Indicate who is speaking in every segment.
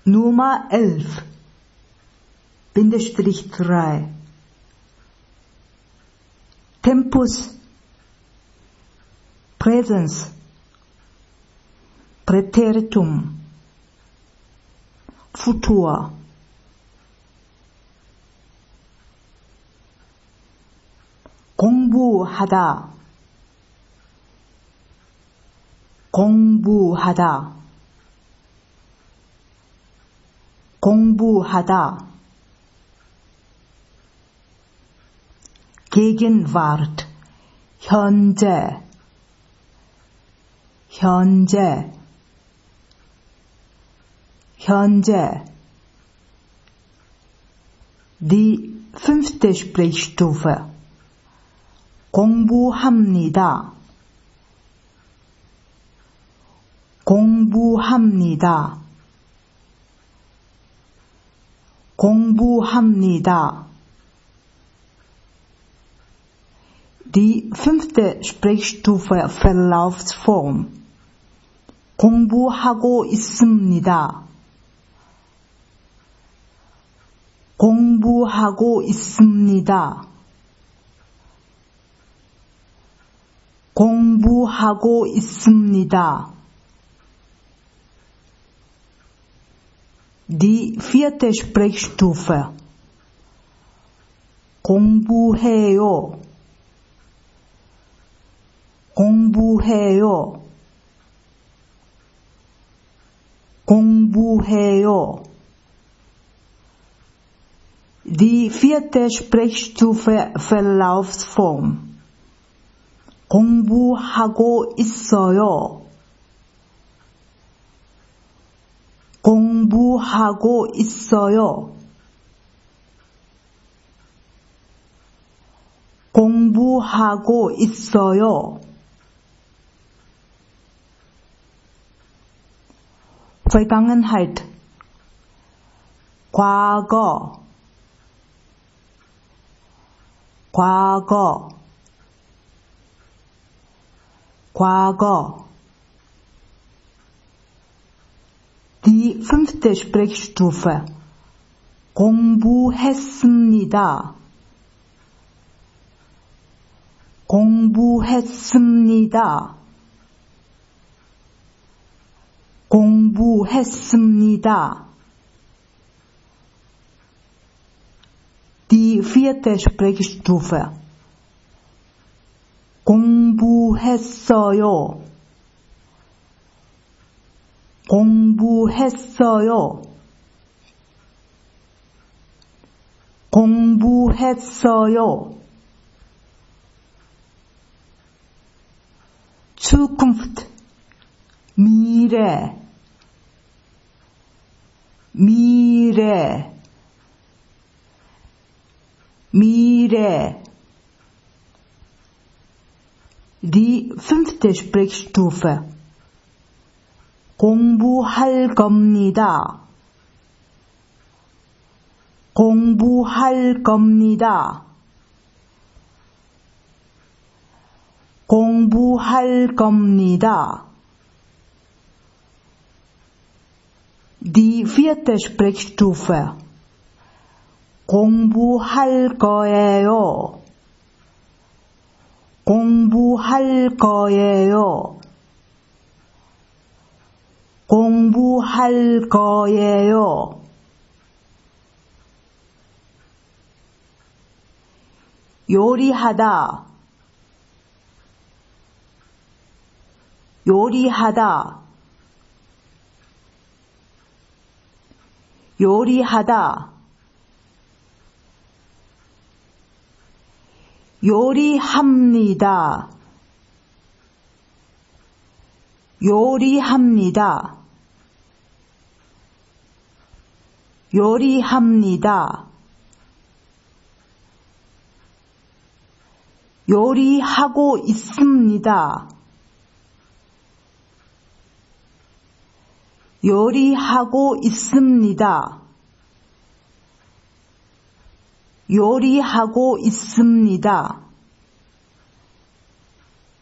Speaker 1: Nummer 11, Bindestrich 3. Tempus, Präsens, Präteritum, Futur. 공부하다, 공부하다, 공부하다. Gegenwart, 현재, 현재, 현재. Die 5. Sprechstufe. 공부합니다, 공부합니다, 공부합니다. Die 5. Sprechstufe Verlaufsform. 공부하고 있습니다, 공부하고 있습니다, 공부하고 있습니다. Die 4. Sprechstufe. 공부해요, 공부해요, 공부해요. Die 4. Sprechstufe Verlaufsform. 공부하고 있어요, 공부하고 있어요, 공부하고 있어요. Vergangenheit, 과거, 과거, 과거. Die 5. Sprechstufe. 공부했습니다, 공부했습니다, 공부했습니다. Die 4. Sprechstufe. 공부했어요, 공부했어요, 공부했어요. Zukunft, 미래, 미래, 미래. Die 5. Sprechstufe. 공부할 겁니다, 공부할 겁니다, 공부할 겁니다. Die 4. Sprechstufe. 공부할 거예요, 공부할 거예요, 공부할 거예요. 요리하다, 요리하다, 요리하다. 요리합니다, 요리합니다, 요리합니다. 요리하고 있습니다, 요리하고 있습니다, 요리하고 있습니다.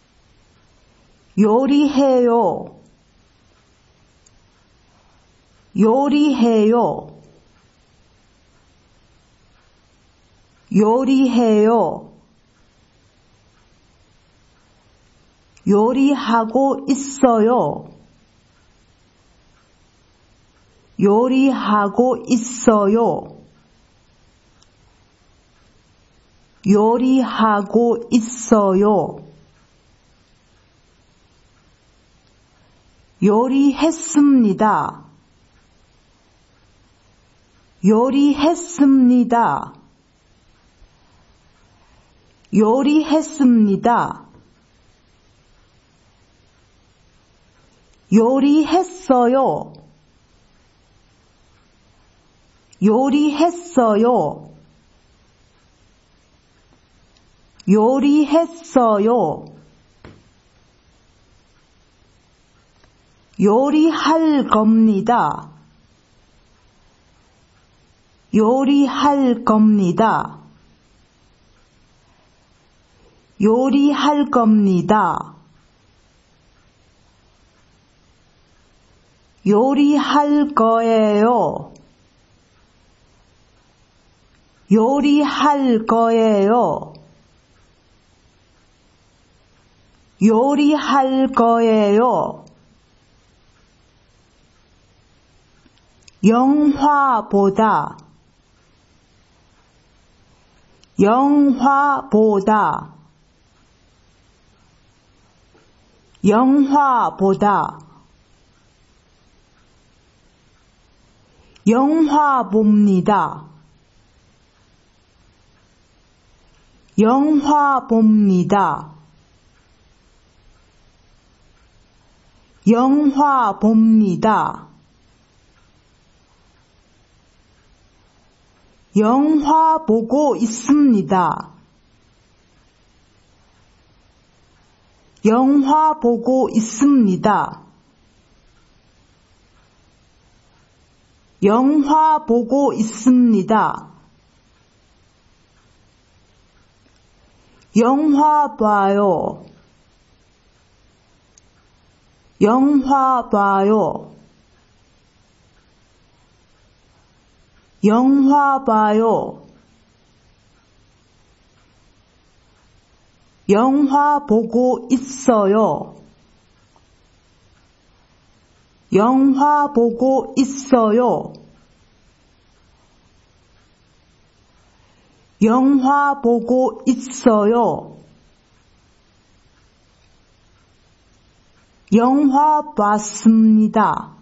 Speaker 1: 요리해요, 요리해요. 요리해요. 요리하고 있어요. 요리하고 있어요. 요리하고 있어요. 요리했습니다. 요리했습니다. 요리했습니다. 요리했어요. 요리했어요. 요리했어요. 요리할 겁니다. 요리할 겁니다. 요리할 겁니다. 요리할 거예요. 요리할 거예요. 요리할 거예요. 영화보다 영화보다 영화보다 영화 봅니다. 영화 봅니다. 영화 봅니다. 영화 보고 있습니다. 영화 보고 있습니다. 영화 보고 있습니다. 영화 봐요. 영화 봐요. 영화 봐요. 영화 보고 있어요. 영화 보고 있어요. 영화 보고 있어요. 영화 봤습니다.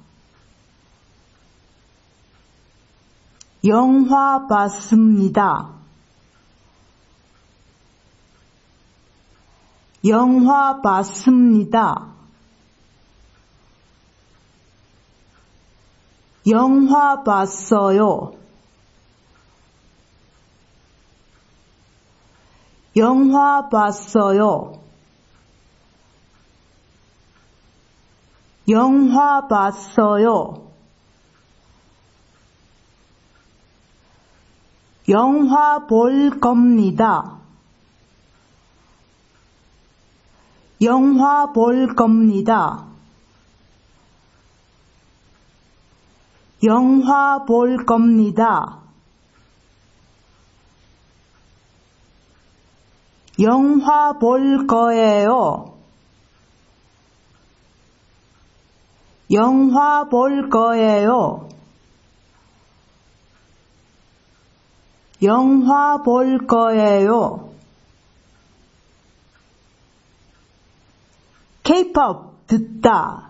Speaker 1: 영화 봤습니다. 영화 봤습니다. 영화 봤어요. 영화 봤어요. 영화 봤어요. 영화 볼 겁니다. 영화 볼 겁니다. 영화 볼 겁니다. 영화 볼 거예요. 영화 볼 거예요. 영화 볼 거예요. K-pop 듣다.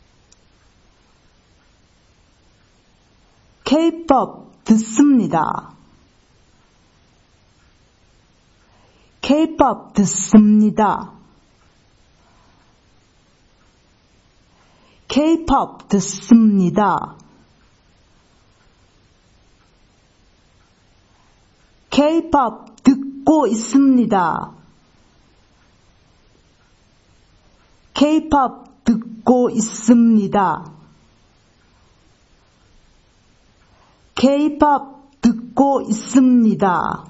Speaker 1: K-pop 듣습니다. K-pop 듣습니다. K-pop 듣습니다. K-pop 듣고 있습니다. K-pop 듣고 있습니다. K-pop 듣고 있습니다.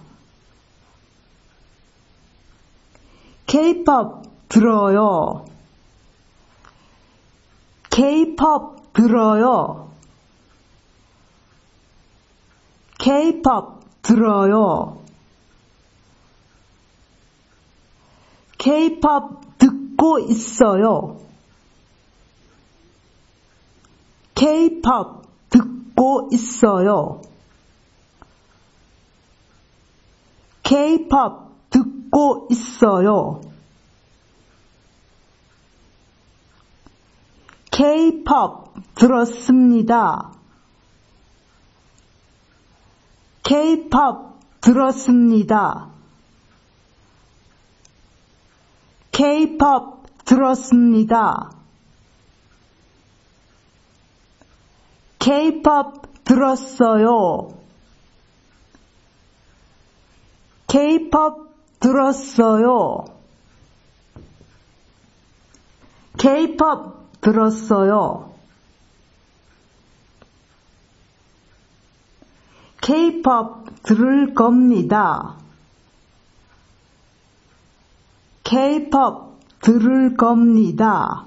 Speaker 1: K-pop 들어요. K-pop 들어요. K-pop 들어요. K-pop 듣고 있어요. K-pop 듣고 있어요. K-pop 듣고 있어요. K-pop 들었습니다. K-pop 들었습니다. K-pop 들었습니다. K-pop 들었어요. K-pop 들었어요. K-pop 들었어요. K-pop 들을 겁니다. K-pop 들을 겁니다.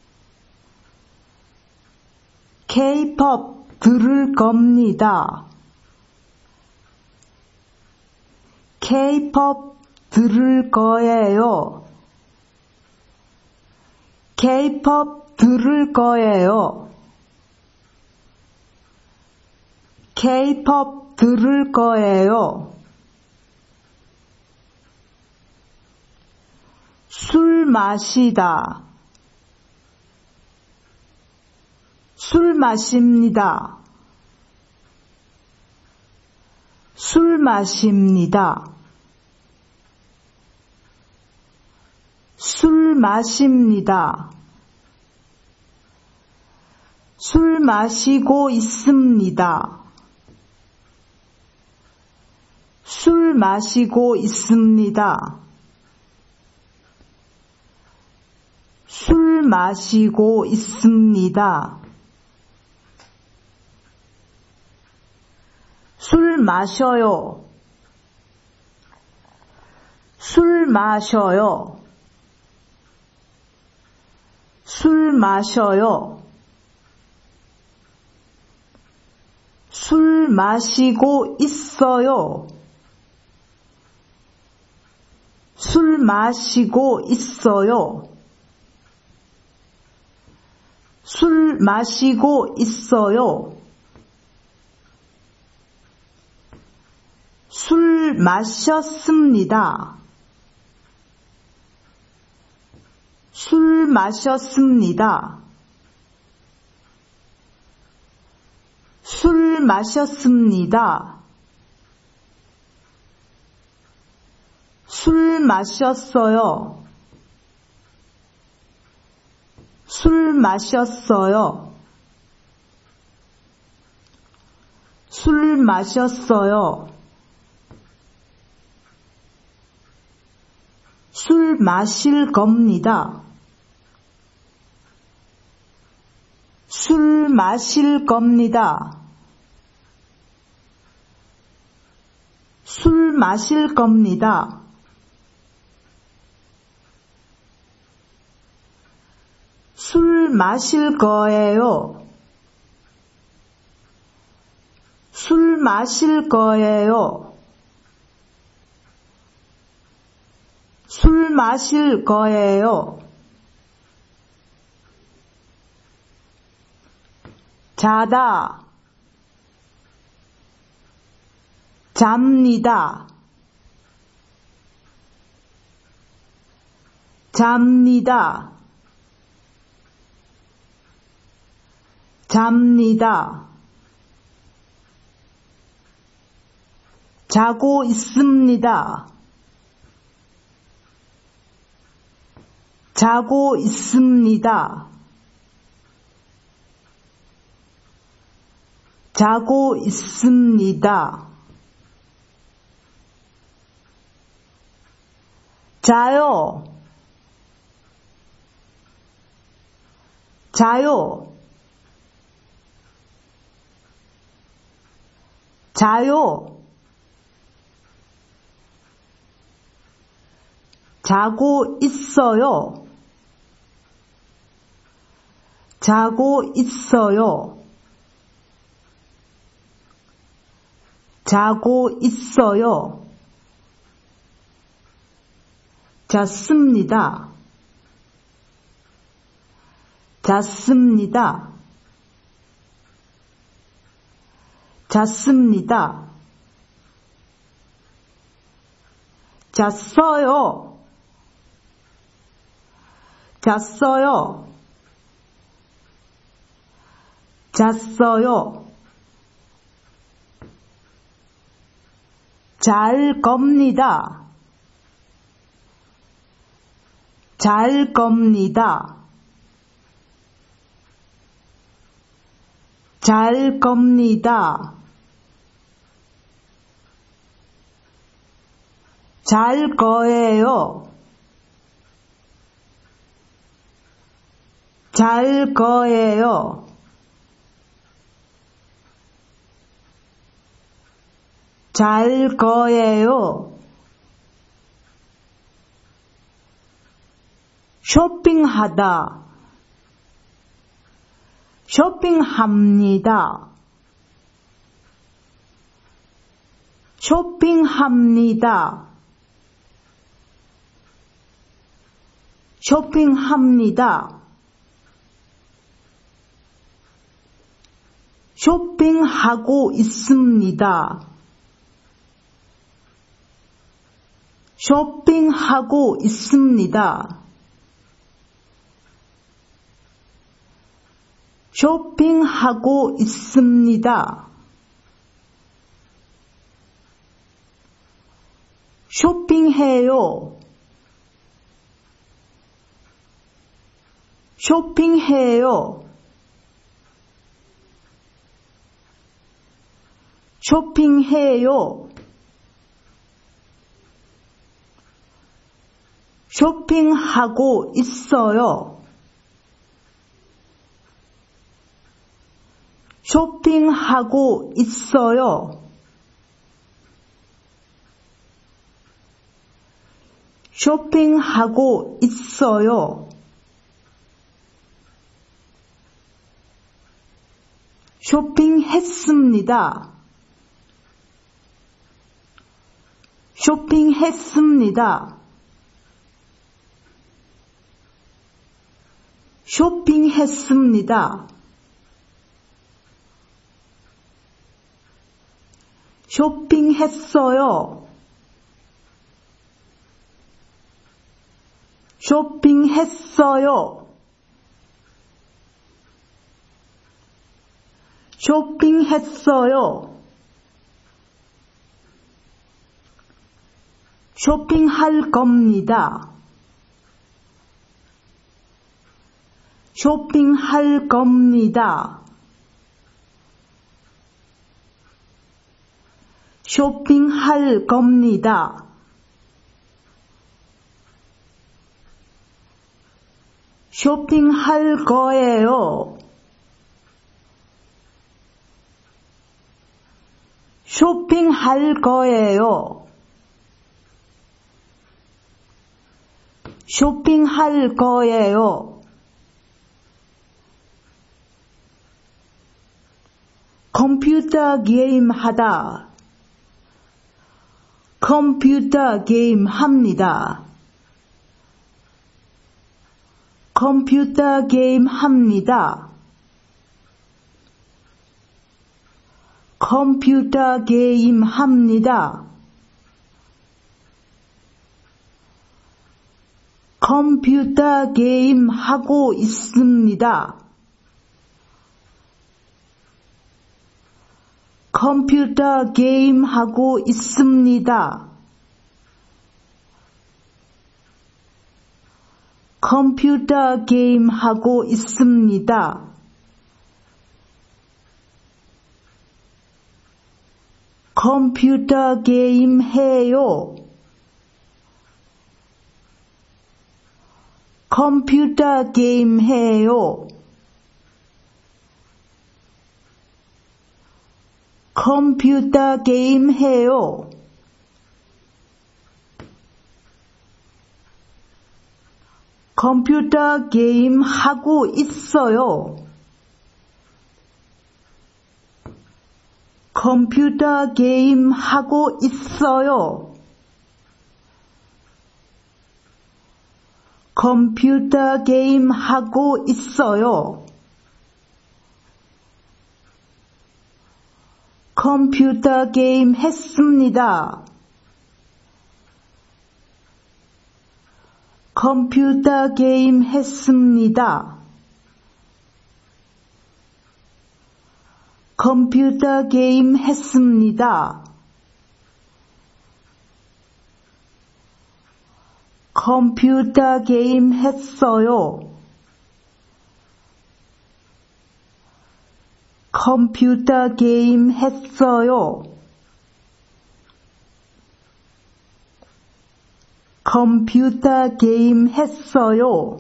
Speaker 1: K-pop 들을 겁니다. K-pop 들을 거예요. K-pop 들을 거예요. K-pop 들을 거예요. 술 마시다. 술 마십니다. 술 마십니다. 술 마십니다. 술 마시고 있습니다. 술 마시고 있습니다. 술 마시고 있습니다. 술 마셔요. 술 마셔요. 술 마셔요. 술 마시고 있어요. 술 마시고 있어요. 술 마시고 있어요. 술 마셨습니다. 술 마셨습니다. 술 마셨습니다. 술 마셨어요. 술 마셨어요. 술 마셨어요. 술 마실 겁니다. 술 마실 겁니다. 술 마실 겁니다. 술 마실 거예요. 술 마실 거예요. 술 마실 거예요. 자다. 잡니다. 잡니다. 잡니다. 자고 있습니다. 자고 있습니다. 자고 있습니다. 자요. 자요. 자요. 자고 있어요. 자고 있어요. 자고 있어요. 잤습니다. 잤습니다. 잤습니다. 잤어요. 잤어요. 잤어요. 잘 겁니다. 잘 겁니다. 잘 겁니다. 잘 거예요. 잘 거예요. 잘 거예요. 쇼핑하다. 쇼핑합니다. 쇼핑합니다. 쇼핑합니다. 쇼핑하고 있습니다. 쇼핑하고 있습니다. 쇼핑하고 있습니다. 쇼핑해요. 쇼핑해요. 쇼핑해요. 쇼핑하고 있어요. 쇼핑하고 있어요. 쇼핑하고 있어요. 쇼핑했습니다. 쇼핑했습니다. 쇼핑했습니다. 쇼핑했어요. 쇼핑했어요. 쇼핑했어요. 쇼핑할 겁니다. 쇼핑할 겁니다. 쇼핑할 겁니다. 쇼핑할 거예요. 쇼핑할 거예요. 쇼핑할 거예요. 컴퓨터 게임 하다. 컴퓨터 게임 합니다. 컴퓨터 게임 합니다. 컴퓨터 게임 합니다. 컴퓨터 게임 하고 있습니다. 컴퓨터 게임 하고 있습니다. 컴퓨터 게임 하고 있습니다. 컴퓨터 게임 해요. 컴퓨터 게임 해요. 컴퓨터 게임 해요. 컴퓨터 게임 하고 있어요. 컴퓨터 게임 하고 있어요. 컴퓨터 게임 하고 있어요. 컴퓨터 게임 했습니다. 컴퓨터 게임 했습니다. 컴퓨터 게임 했습니다. 컴퓨터 게임 했어요. 컴퓨터 게임 했어요. 컴퓨터 게임 했어요.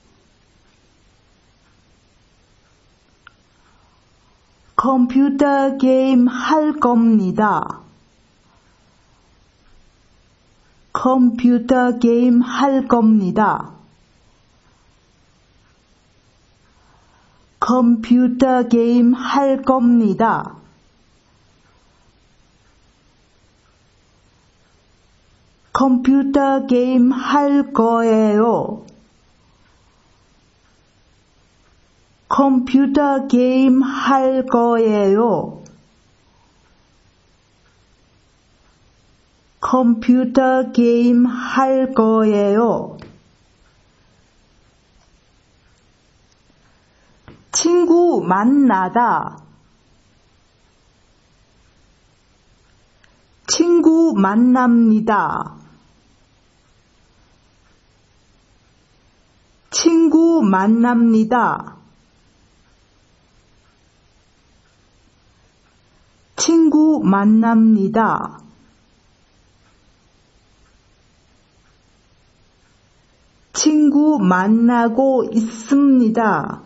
Speaker 1: 컴퓨터 게임 할 겁니다. 컴퓨터 게임 할 겁니다. 컴퓨터 게임 할 겁니다. 컴퓨터 게임 할 거예요. 컴퓨터 게임 할 거예요. 컴퓨터 게임 할 거예요. 친구 만나다. 친구 만납니다. 친구 만납니다. 친구 만납니다. 친구 만나고 있습니다.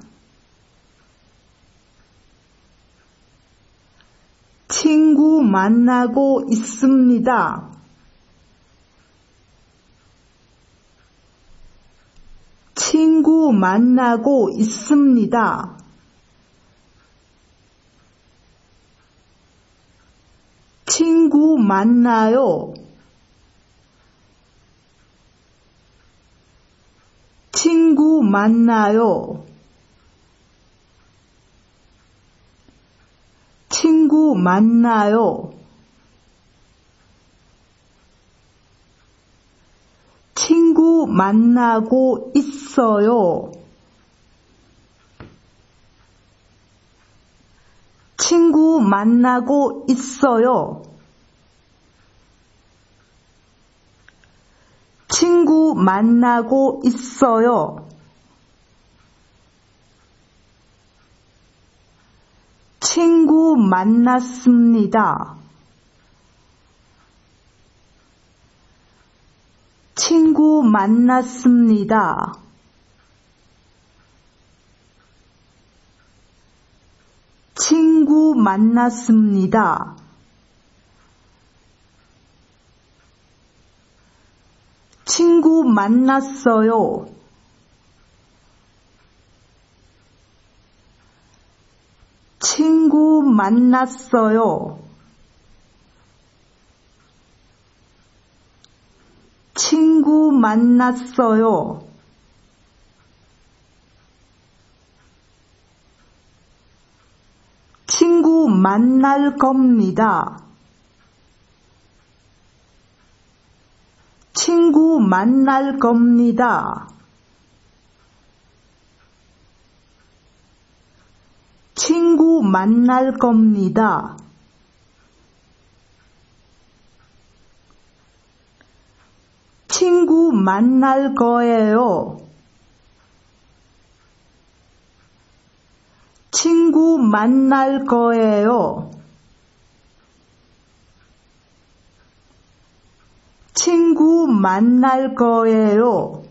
Speaker 1: 친구 만나고 있습니다. 친구 만나고 있습니다. 친구 만나요. 친구 만나요. 친구 만나요. 친구 만나고 있어요. 친구 만나고 있어요. 친구 만나고 있어요. 친구 만났습니다. 친구 만났습니다. 친구 만났습니다. 친구 만났어요. 친구 만났어요. 친구 만났어요. 친구 만날 겁니다. 친구 만날 겁니다. 친구 만날 겁니다. 친구 만날 거예요. 친구 만날 거예요. 친구 만날 거예요.